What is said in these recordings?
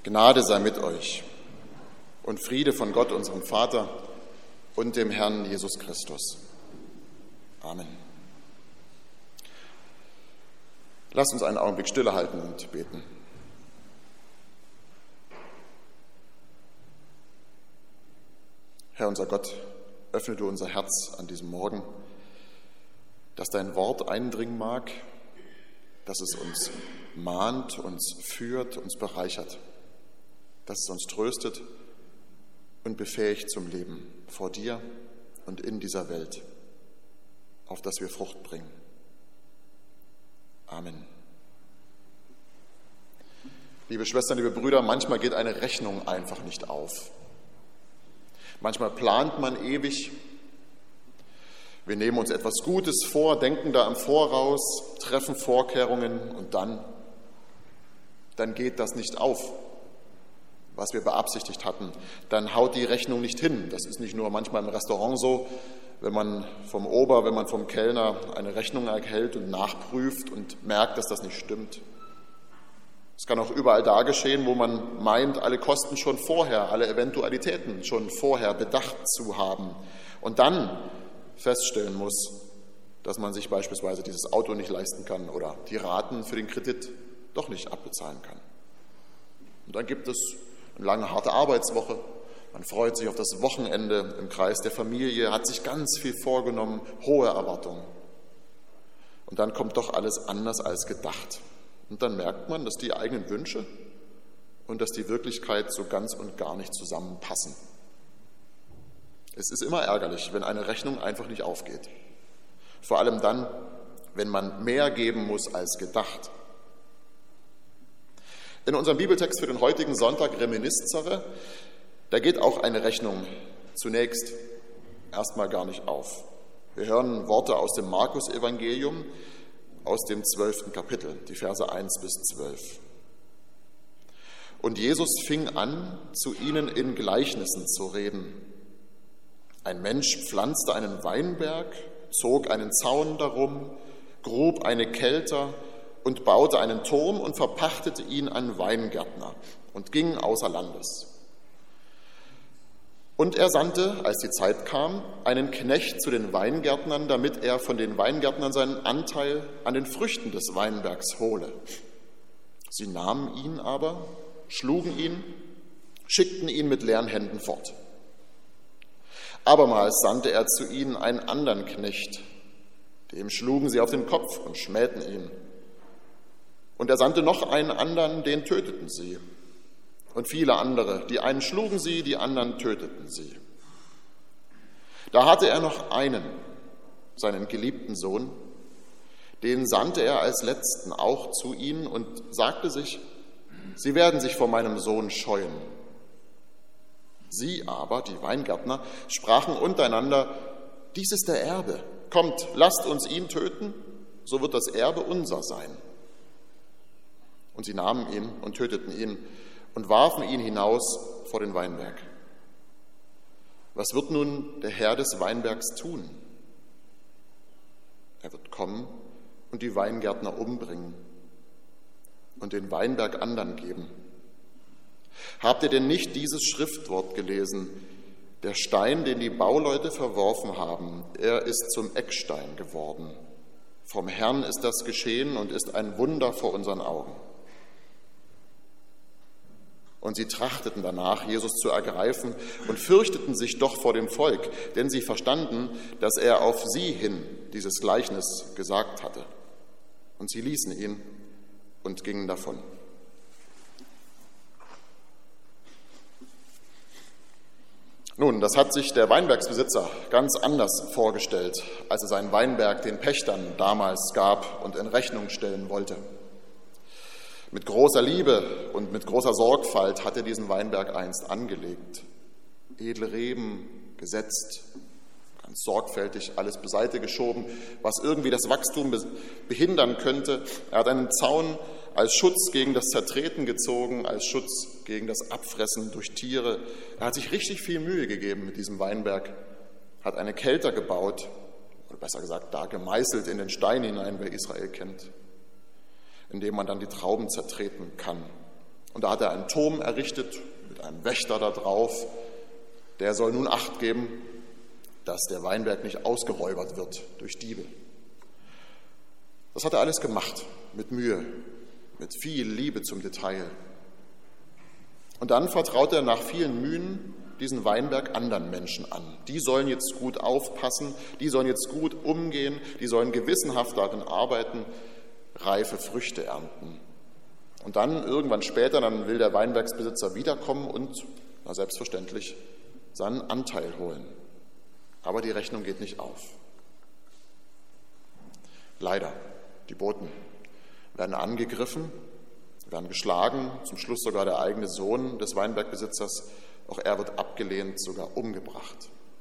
Gnade sei mit euch und Friede von Gott, unserem Vater und dem Herrn Jesus Christus. Amen. Lasst uns einen Augenblick Stille halten und beten. Herr unser Gott, öffne du unser Herz an diesem Morgen, dass dein Wort eindringen mag, dass es uns mahnt, uns führt, uns bereichert, dass es uns tröstet und befähigt zum Leben vor dir und in dieser Welt, auf dass wir Frucht bringen. Amen. Liebe Schwestern, liebe Brüder, manchmal geht eine Rechnung einfach nicht auf. Manchmal plant man ewig. Wir nehmen uns etwas Gutes vor, denken da im Voraus, treffen Vorkehrungen und dann geht das nicht auf, was wir beabsichtigt hatten. Dann haut die Rechnung nicht hin. Das ist nicht nur manchmal im Restaurant so, wenn man vom Kellner eine Rechnung erhält und nachprüft und merkt, dass das nicht stimmt. Es kann auch überall da geschehen, wo man meint, alle Kosten schon vorher, alle Eventualitäten schon vorher bedacht zu haben und dann feststellen muss, dass man sich beispielsweise dieses Auto nicht leisten kann oder die Raten für den Kredit doch nicht abbezahlen kann. Und dann gibt es eine lange, harte Arbeitswoche. Man freut sich auf das Wochenende im Kreis der Familie, hat sich ganz viel vorgenommen, hohe Erwartungen. Und dann kommt doch alles anders als gedacht. Und dann merkt man, dass die eigenen Wünsche und dass die Wirklichkeit so ganz und gar nicht zusammenpassen. Es ist immer ärgerlich, wenn eine Rechnung einfach nicht aufgeht. Vor allem dann, wenn man mehr geben muss als gedacht. In unserem Bibeltext für den heutigen Sonntag, Reminiscere, da geht auch eine Rechnung zunächst erstmal gar nicht auf. Wir hören Worte aus dem Markus-Evangelium, aus dem 12. Kapitel, die Verse 1 bis 12. Und Jesus fing an, zu ihnen in Gleichnissen zu reden. Ein Mensch pflanzte einen Weinberg, zog einen Zaun darum, grub eine Kelter und baute einen Turm und verpachtete ihn an Weingärtner und ging außer Landes. Und er sandte, als die Zeit kam, einen Knecht zu den Weingärtnern, damit er von den Weingärtnern seinen Anteil an den Früchten des Weinbergs hole. Sie nahmen ihn aber, schlugen ihn, schickten ihn mit leeren Händen fort. Abermals sandte er zu ihnen einen anderen Knecht, dem schlugen sie auf den Kopf und schmähten ihn. Und er sandte noch einen anderen, den töteten sie. Und viele andere, die einen schlugen sie, die anderen töteten sie. Da hatte er noch einen, seinen geliebten Sohn, den sandte er als Letzten auch zu ihnen und sagte sich, sie werden sich vor meinem Sohn scheuen. Sie aber, die Weingärtner, sprachen untereinander, dies ist der Erbe, kommt, lasst uns ihn töten, so wird das Erbe unser sein. Und sie nahmen ihn und töteten ihn und warfen ihn hinaus vor den Weinberg. Was wird nun der Herr des Weinbergs tun? Er wird kommen und die Weingärtner umbringen und den Weinberg anderen geben. Habt ihr denn nicht dieses Schriftwort gelesen? Der Stein, den die Bauleute verworfen haben, er ist zum Eckstein geworden. Vom Herrn ist das geschehen und ist ein Wunder vor unseren Augen. Und sie trachteten danach, Jesus zu ergreifen und fürchteten sich doch vor dem Volk, denn sie verstanden, dass er auf sie hin dieses Gleichnis gesagt hatte. Und sie ließen ihn und gingen davon. Nun, das hat sich der Weinbergsbesitzer ganz anders vorgestellt, als er seinen Weinberg den Pächtern damals gab und in Rechnung stellen wollte. Mit großer Liebe und mit großer Sorgfalt hat er diesen Weinberg einst angelegt. Edle Reben gesetzt, ganz sorgfältig alles beiseite geschoben, was irgendwie das Wachstum behindern könnte. Er hat einen Zaun als Schutz gegen das Zertreten gezogen, als Schutz gegen das Abfressen durch Tiere. Er hat sich richtig viel Mühe gegeben mit diesem Weinberg, hat eine Kelter gebaut, oder besser gesagt, da gemeißelt in den Stein hinein, wer Israel kennt, indem man dann die Trauben zertreten kann. Und da hat er einen Turm errichtet mit einem Wächter da drauf. Der soll nun Acht geben, dass der Weinberg nicht ausgeräubert wird durch Diebe. Das hat er alles gemacht, mit Mühe, mit viel Liebe zum Detail. Und dann vertraut er nach vielen Mühen diesen Weinberg anderen Menschen an. Die sollen jetzt gut aufpassen, die sollen jetzt gut umgehen, die sollen gewissenhaft darin arbeiten, reife Früchte ernten. Und dann irgendwann später, dann will der Weinbergsbesitzer wiederkommen und, selbstverständlich, seinen Anteil holen. Aber die Rechnung geht nicht auf. Leider, die Boten werden angegriffen, werden geschlagen, zum Schluss sogar der eigene Sohn des Weinbergbesitzers, auch er wird abgelehnt, sogar umgebracht.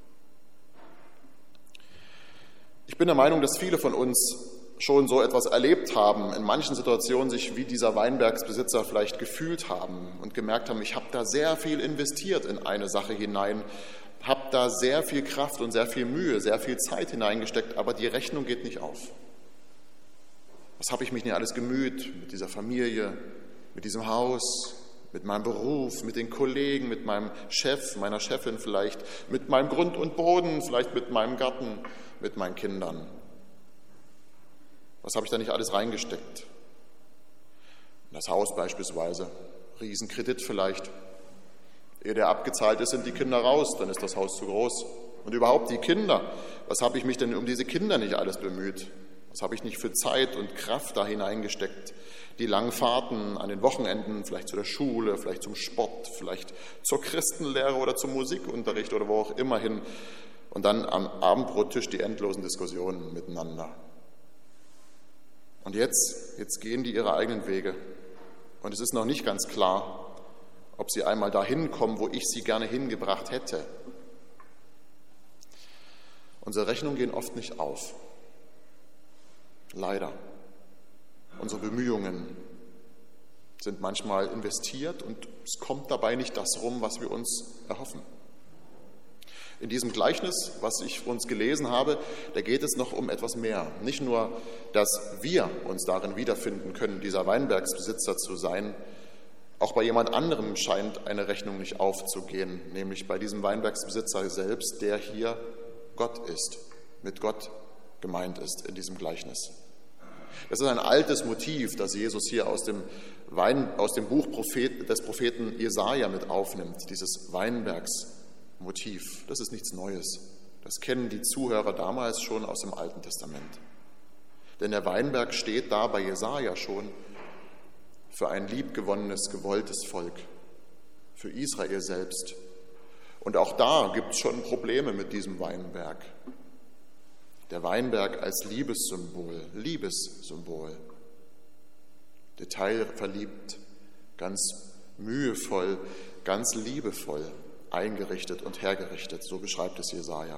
Ich bin der Meinung, dass viele von uns schon so etwas erlebt haben, in manchen Situationen sich wie dieser Weinbergsbesitzer vielleicht gefühlt haben und gemerkt haben, ich habe da sehr viel investiert in eine Sache hinein, habe da sehr viel Kraft und sehr viel Mühe, sehr viel Zeit hineingesteckt, aber die Rechnung geht nicht auf. Was habe ich mich nicht alles gemüht mit dieser Familie, mit diesem Haus, mit meinem Beruf, mit den Kollegen, mit meinem Chef, meiner Chefin vielleicht, mit meinem Grund und Boden, vielleicht mit meinem Garten, mit meinen Kindern. Was habe ich da nicht alles reingesteckt? In das Haus beispielsweise, Riesenkredit vielleicht. Ehe der abgezahlt ist, sind die Kinder raus, dann ist das Haus zu groß. Und überhaupt die Kinder, was habe ich mich denn um diese Kinder nicht alles bemüht? Was habe ich nicht für Zeit und Kraft da hineingesteckt? Die langen Fahrten an den Wochenenden, vielleicht zu der Schule, vielleicht zum Sport, vielleicht zur Christenlehre oder zum Musikunterricht oder wo auch immer hin. Und dann am Abendbrottisch die endlosen Diskussionen miteinander. Und jetzt gehen die ihre eigenen Wege. Und es ist noch nicht ganz klar, ob sie einmal dahin kommen, wo ich sie gerne hingebracht hätte. Unsere Rechnungen gehen oft nicht auf. Leider. Unsere Bemühungen sind manchmal investiert und es kommt dabei nicht das rum, was wir uns erhoffen. In diesem Gleichnis, was ich uns gelesen habe, da geht es noch um etwas mehr. Nicht nur, dass wir uns darin wiederfinden können, dieser Weinbergsbesitzer zu sein, auch bei jemand anderem scheint eine Rechnung nicht aufzugehen, nämlich bei diesem Weinbergsbesitzer selbst, der hier Gott ist, mit Gott gemeint ist in diesem Gleichnis. Das ist ein altes Motiv, das Jesus hier aus dem Buch des Propheten Jesaja mit aufnimmt, dieses Weinbergsmotiv. Das ist nichts Neues. Das kennen die Zuhörer damals schon aus dem Alten Testament. Denn der Weinberg steht da bei Jesaja schon für ein liebgewonnenes, gewolltes Volk, für Israel selbst. Und auch da gibt es schon Probleme mit diesem Weinberg. Der Weinberg als Liebessymbol, detailverliebt, ganz mühevoll, ganz liebevoll eingerichtet und hergerichtet, so beschreibt es Jesaja.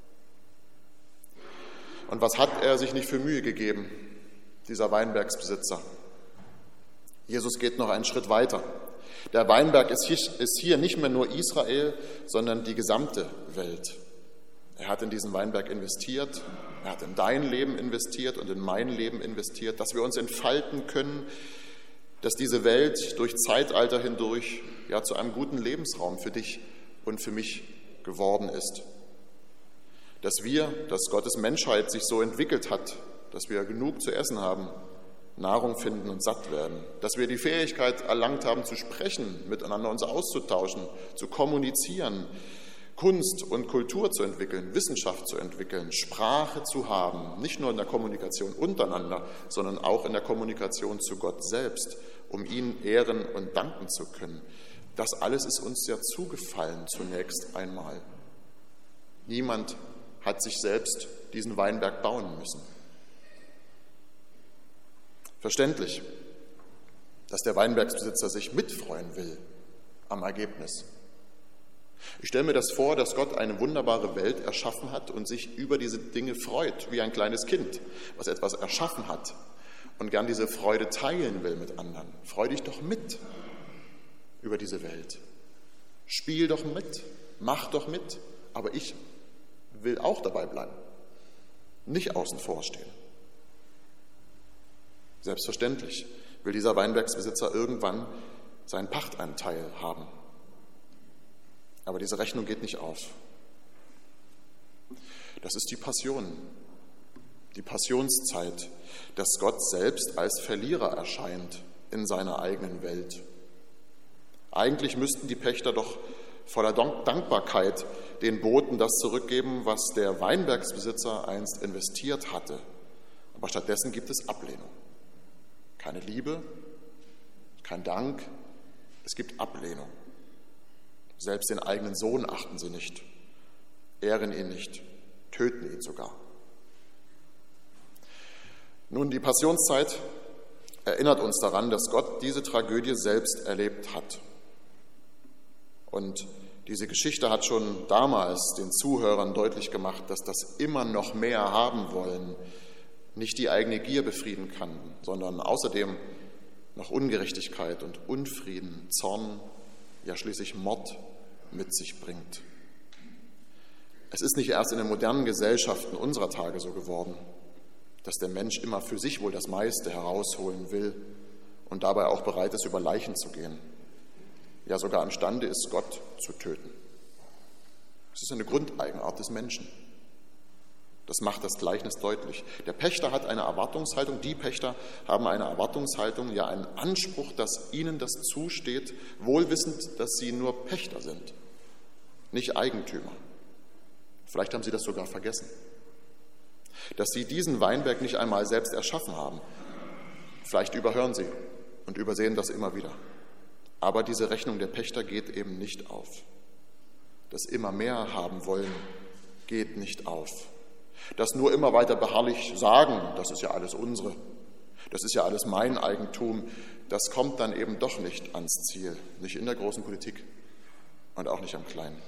Und was hat er sich nicht für Mühe gegeben, dieser Weinbergsbesitzer? Jesus geht noch einen Schritt weiter. Der Weinberg ist hier nicht mehr nur Israel, sondern die gesamte Welt. Er hat in diesen Weinberg investiert, er hat in dein Leben investiert und in mein Leben investiert, dass wir uns entfalten können, dass diese Welt durch Zeitalter hindurch ja zu einem guten Lebensraum für dich und für mich geworden ist. Dass Gottes Menschheit sich so entwickelt hat, dass wir genug zu essen haben, Nahrung finden und satt werden. Dass wir die Fähigkeit erlangt haben, zu sprechen, miteinander uns auszutauschen, zu kommunizieren, Kunst und Kultur zu entwickeln, Wissenschaft zu entwickeln, Sprache zu haben, nicht nur in der Kommunikation untereinander, sondern auch in der Kommunikation zu Gott selbst, um ihn ehren und danken zu können. Das alles ist uns ja zugefallen zunächst einmal. Niemand hat sich selbst diesen Weinberg bauen müssen. Verständlich, dass der Weinbergsbesitzer sich mitfreuen will am Ergebnis. Ich stelle mir das vor, dass Gott eine wunderbare Welt erschaffen hat und sich über diese Dinge freut, wie ein kleines Kind, was etwas erschaffen hat und gern diese Freude teilen will mit anderen. Freu dich doch mit über diese Welt. Spiel doch mit, mach doch mit, aber ich will auch dabei bleiben, nicht außen vor stehen. Selbstverständlich will dieser Weinbergsbesitzer irgendwann seinen Pachtanteil haben. Aber diese Rechnung geht nicht auf. Das ist die Passion, die Passionszeit, dass Gott selbst als Verlierer erscheint in seiner eigenen Welt. Eigentlich müssten die Pächter doch voller Dankbarkeit den Boten das zurückgeben, was der Weinbergsbesitzer einst investiert hatte. Aber stattdessen gibt es Ablehnung. Keine Liebe, kein Dank, es gibt Ablehnung. Selbst den eigenen Sohn achten sie nicht, ehren ihn nicht, töten ihn sogar. Nun, die Passionszeit erinnert uns daran, dass Gott diese Tragödie selbst erlebt hat. Und diese Geschichte hat schon damals den Zuhörern deutlich gemacht, dass das immer noch mehr haben wollen nicht die eigene Gier befrieden kann, sondern außerdem noch Ungerechtigkeit und Unfrieden, Zorn, ja schließlich Mord mit sich bringt. Es ist nicht erst in den modernen Gesellschaften unserer Tage so geworden, dass der Mensch immer für sich wohl das meiste herausholen will und dabei auch bereit ist, über Leichen zu gehen. Ja, sogar imstande ist, Gott zu töten. Es ist eine Grundeigenart des Menschen. Das macht das Gleichnis deutlich. Der Pächter hat eine Erwartungshaltung, die Pächter haben eine Erwartungshaltung, ja einen Anspruch, dass ihnen das zusteht, wohl wissend, dass sie nur Pächter sind, nicht Eigentümer. Vielleicht haben sie das sogar vergessen. Dass sie diesen Weinberg nicht einmal selbst erschaffen haben. Vielleicht überhören sie und übersehen das immer wieder. Aber diese Rechnung der Pächter geht eben nicht auf. Das immer mehr haben wollen, geht nicht auf. Das nur immer weiter beharrlich sagen, das ist ja alles unsere, das ist ja alles mein Eigentum, das kommt dann eben doch nicht ans Ziel, nicht in der großen Politik und auch nicht am Kleinen.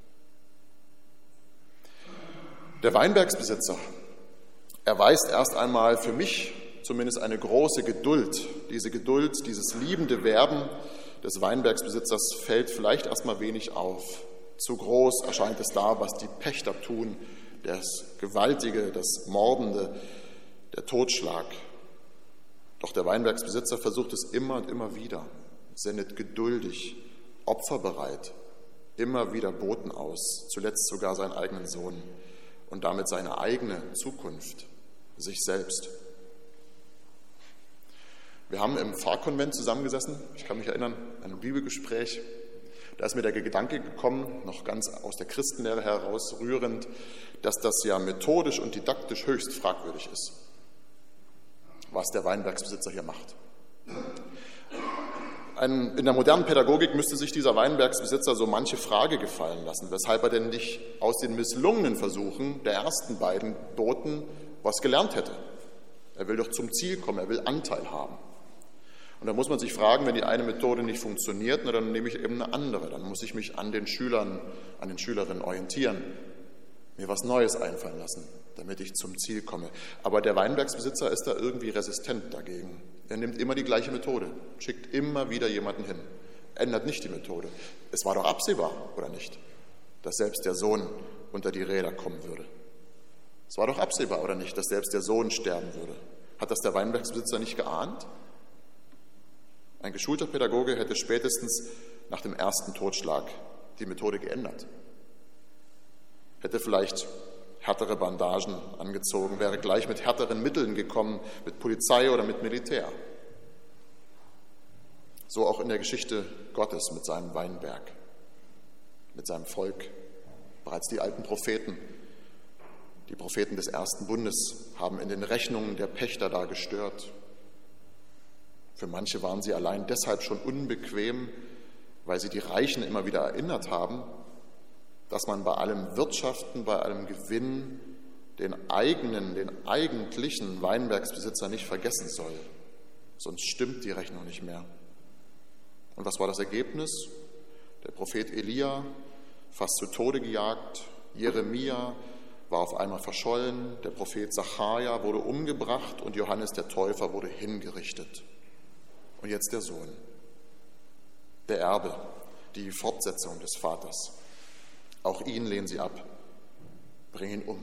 Der Weinbergsbesitzer erweist erst einmal für mich zumindest eine große Geduld. Diese Geduld, dieses liebende Werben des Weinbergsbesitzers fällt vielleicht erstmal wenig auf. Zu groß erscheint es da, was die Pächter tun, das Gewaltige, das Mordende, der Totschlag. Doch der Weinbergsbesitzer versucht es immer und immer wieder, sendet geduldig, opferbereit, immer wieder Boten aus, zuletzt sogar seinen eigenen Sohn und damit seine eigene Zukunft, sich selbst. Wir haben im Pfarrkonvent zusammengesessen, ich kann mich erinnern, an ein Bibelgespräch. Da ist mir der Gedanke gekommen, noch ganz aus der Christenlehre heraus rührend, dass das ja methodisch und didaktisch höchst fragwürdig ist, was der Weinbergsbesitzer hier macht. In der modernen Pädagogik müsste sich dieser Weinbergsbesitzer so manche Frage gefallen lassen, weshalb er denn nicht aus den misslungenen Versuchen der ersten beiden Boten was gelernt hätte. Er will doch zum Ziel kommen, er will Anteil haben. Und da muss man sich fragen, wenn die eine Methode nicht funktioniert, na, dann nehme ich eben eine andere. Dann muss ich mich an den Schülern, an den Schülerinnen orientieren, mir was Neues einfallen lassen, damit ich zum Ziel komme. Aber der Weinbergsbesitzer ist da irgendwie resistent dagegen. Er nimmt immer die gleiche Methode, schickt immer wieder jemanden hin, ändert nicht die Methode. Es war doch absehbar, oder nicht, dass selbst der Sohn unter die Räder kommen würde. Es war doch absehbar, oder nicht, dass selbst der Sohn sterben würde. Hat das der Weinbergsbesitzer nicht geahnt? Ein geschulter Pädagoge hätte spätestens nach dem ersten Totschlag die Methode geändert. Hätte vielleicht härtere Bandagen angezogen, wäre gleich mit härteren Mitteln gekommen, mit Polizei oder mit Militär. So auch in der Geschichte Gottes mit seinem Weinberg, mit seinem Volk. Bereits die alten Propheten, die Propheten des ersten Bundes, haben in den Rechnungen der Pächter da gestört. Für manche waren sie allein deshalb schon unbequem, weil sie die Reichen immer wieder erinnert haben, dass man bei allem Wirtschaften, bei allem Gewinn den eigentlichen Weinbergsbesitzer nicht vergessen soll. Sonst stimmt die Rechnung nicht mehr. Und was war das Ergebnis? Der Prophet Elia, fast zu Tode gejagt, Jeremia war auf einmal verschollen, der Prophet Sacharja wurde umgebracht und Johannes der Täufer wurde hingerichtet. Und jetzt der Sohn, der Erbe, die Fortsetzung des Vaters. Auch ihn lehnen sie ab, bringen ihn um.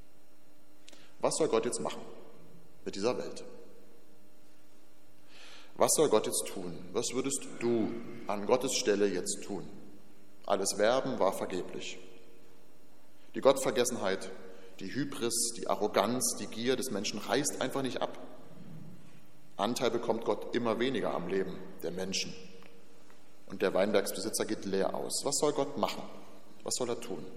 Was soll Gott jetzt machen mit dieser Welt? Was soll Gott jetzt tun? Was würdest du an Gottes Stelle jetzt tun? Alles Werben war vergeblich. Die Gottvergessenheit, die Hybris, die Arroganz, die Gier des Menschen reißt einfach nicht ab. Anteil bekommt Gott immer weniger am Leben der Menschen. Und der Weinbergsbesitzer geht leer aus. Was soll Gott machen? Was soll er tun?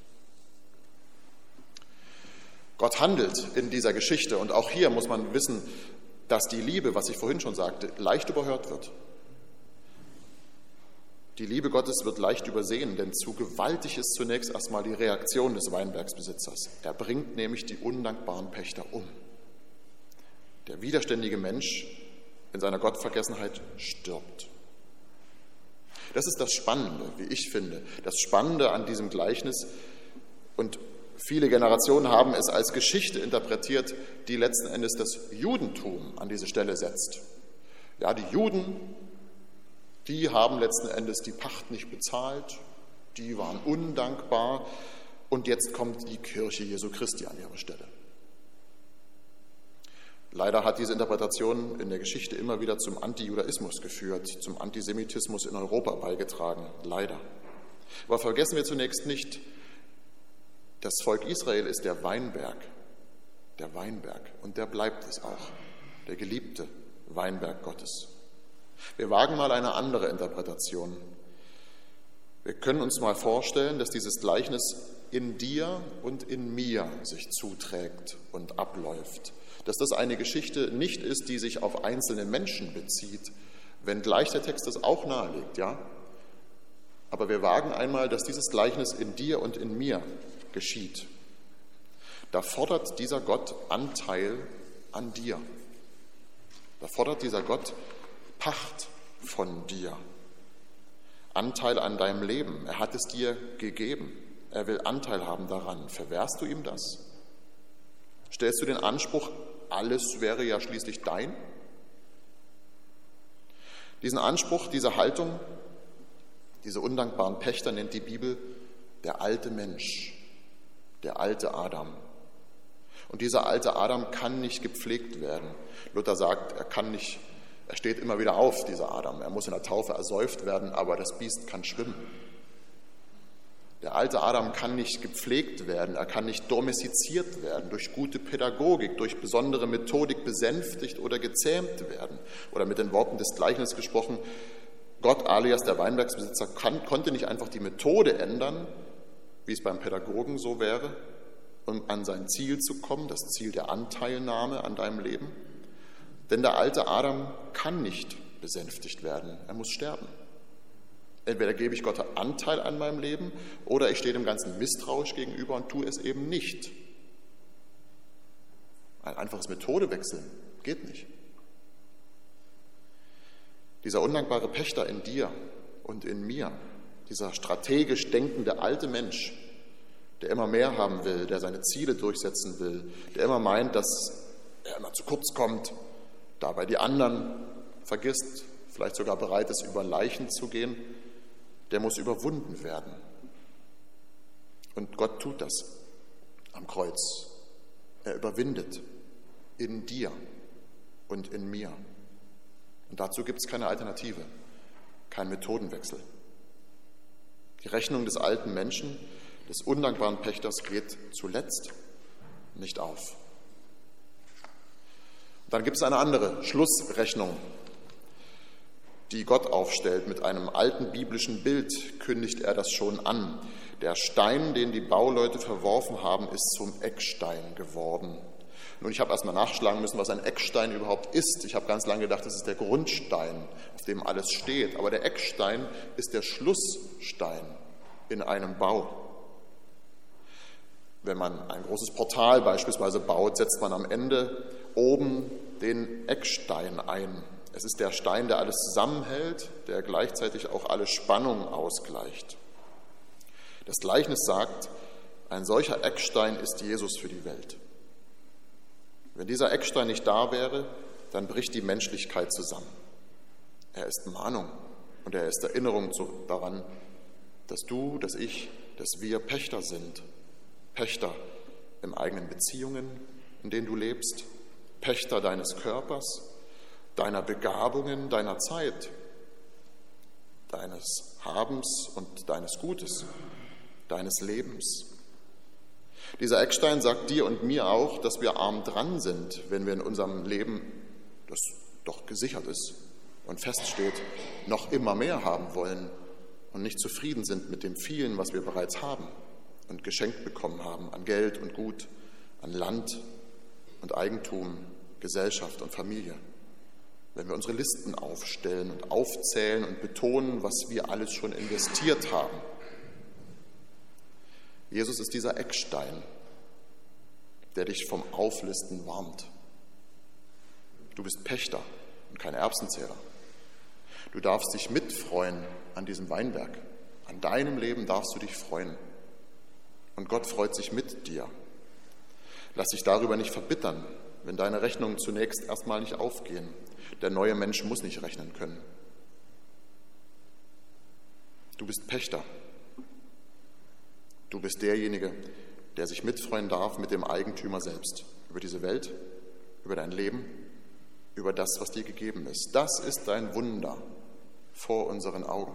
Gott handelt in dieser Geschichte und auch hier muss man wissen, dass die Liebe, was ich vorhin schon sagte, leicht überhört wird. Die Liebe Gottes wird leicht übersehen, denn zu gewaltig ist zunächst erstmal die Reaktion des Weinbergsbesitzers. Er bringt nämlich die undankbaren Pächter um. Der widerständige Mensch in seiner Gottvergessenheit stirbt. Das ist das Spannende, wie ich finde, das Spannende an diesem Gleichnis. Und viele Generationen haben es als Geschichte interpretiert, die letzten Endes das Judentum an diese Stelle setzt. Ja, die Juden, die haben letzten Endes die Pacht nicht bezahlt, die waren undankbar und jetzt kommt die Kirche Jesu Christi an ihre Stelle. Leider hat diese Interpretation in der Geschichte immer wieder zum Antijudaismus geführt, zum Antisemitismus in Europa beigetragen, leider. Aber vergessen wir zunächst nicht, das Volk Israel ist der Weinberg und der bleibt es auch, der geliebte Weinberg Gottes. Wir wagen mal eine andere Interpretation. Wir können uns mal vorstellen, dass dieses Gleichnis in dir und in mir sich zuträgt und abläuft. Dass das eine Geschichte nicht ist, die sich auf einzelne Menschen bezieht, wenngleich der Text das auch nahelegt, ja. Aber wir wagen einmal, dass dieses Gleichnis in dir und in mir geschieht. Da fordert dieser Gott Anteil an dir. Da fordert dieser Gott Pacht von dir. Anteil an deinem Leben. Er hat es dir gegeben. Er will Anteil haben daran. Verwehrst du ihm das? Stellst du den Anspruch, alles wäre ja schließlich dein? Diesen Anspruch, diese Haltung, diese undankbaren Pächter nennt die Bibel der alte Mensch, der alte Adam. Und dieser alte Adam kann nicht gepflegt werden. Luther sagt, er steht immer wieder auf, dieser Adam. Er muss in der Taufe ersäuft werden, aber das Biest kann schwimmen. Der alte Adam kann nicht gepflegt werden, er kann nicht domestiziert werden, durch gute Pädagogik, durch besondere Methodik besänftigt oder gezähmt werden. Oder mit den Worten des Gleichnisses gesprochen, Gott alias der Weinbergsbesitzer konnte nicht einfach die Methode ändern, wie es beim Pädagogen so wäre, um an sein Ziel zu kommen, das Ziel der Anteilnahme an deinem Leben. Denn der alte Adam kann nicht besänftigt werden, er muss sterben. Entweder gebe ich Gott Anteil an meinem Leben oder ich stehe dem Ganzen misstrauisch gegenüber und tue es eben nicht. Ein einfaches Methodewechseln geht nicht. Dieser undankbare Pächter in dir und in mir, dieser strategisch denkende alte Mensch, der immer mehr haben will, der seine Ziele durchsetzen will, der immer meint, dass er immer zu kurz kommt, dabei die anderen vergisst, vielleicht sogar bereit ist, über Leichen zu gehen, der muss überwunden werden. Und Gott tut das am Kreuz. Er überwindet in dir und in mir. Und dazu gibt es keine Alternative, keinen Methodenwechsel. Die Rechnung des alten Menschen, des undankbaren Pächters geht zuletzt nicht auf. Dann gibt es eine andere Schlussrechnung, die Gott aufstellt. Mit einem alten biblischen Bild kündigt er das schon an. Der Stein, den die Bauleute verworfen haben, ist zum Eckstein geworden. Nun, ich habe erst mal nachschlagen müssen, was ein Eckstein überhaupt ist. Ich habe ganz lange gedacht, das ist der Grundstein, auf dem alles steht. Aber der Eckstein ist der Schlussstein in einem Bau. Wenn man ein großes Portal beispielsweise baut, setzt man am Ende oben den Eckstein ein. Es ist der Stein, der alles zusammenhält, der gleichzeitig auch alle Spannungen ausgleicht. Das Gleichnis sagt, ein solcher Eckstein ist Jesus für die Welt. Wenn dieser Eckstein nicht da wäre, dann bricht die Menschlichkeit zusammen. Er ist Mahnung und er ist Erinnerung daran, dass du, dass ich, dass wir Pächter sind. Pächter in eigenen Beziehungen, in denen du lebst, Pächter deines Körpers, deiner Begabungen, deiner Zeit, deines Habens und deines Gutes, deines Lebens. Dieser Eckstein sagt dir und mir auch, dass wir arm dran sind, wenn wir in unserem Leben, das doch gesichert ist und feststeht, noch immer mehr haben wollen und nicht zufrieden sind mit dem vielen, was wir bereits haben und geschenkt bekommen haben an Geld und Gut, an Land und Eigentum, Gesellschaft und Familie. Wenn wir unsere Listen aufstellen und aufzählen und betonen, was wir alles schon investiert haben. Jesus ist dieser Eckstein, der dich vom Auflisten warnt. Du bist Pächter und kein Erbsenzähler. Du darfst dich mitfreuen an diesem Weinberg. An deinem Leben darfst du dich freuen. Und Gott freut sich mit dir. Lass dich darüber nicht verbittern, wenn deine Rechnungen zunächst erstmal nicht aufgehen. Der neue Mensch muss nicht rechnen können. Du bist Pächter. Du bist derjenige, der sich mitfreuen darf mit dem Eigentümer selbst. Über diese Welt, über dein Leben, über das, was dir gegeben ist. Das ist dein Wunder vor unseren Augen.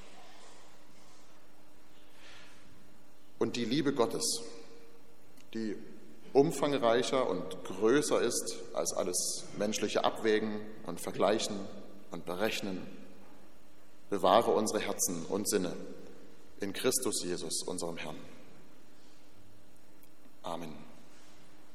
Und die Liebe Gottes, die umfangreicher und größer ist als alles menschliche Abwägen und Vergleichen und Berechnen, bewahre unsere Herzen und Sinne in Christus Jesus, unserem Herrn. Amen.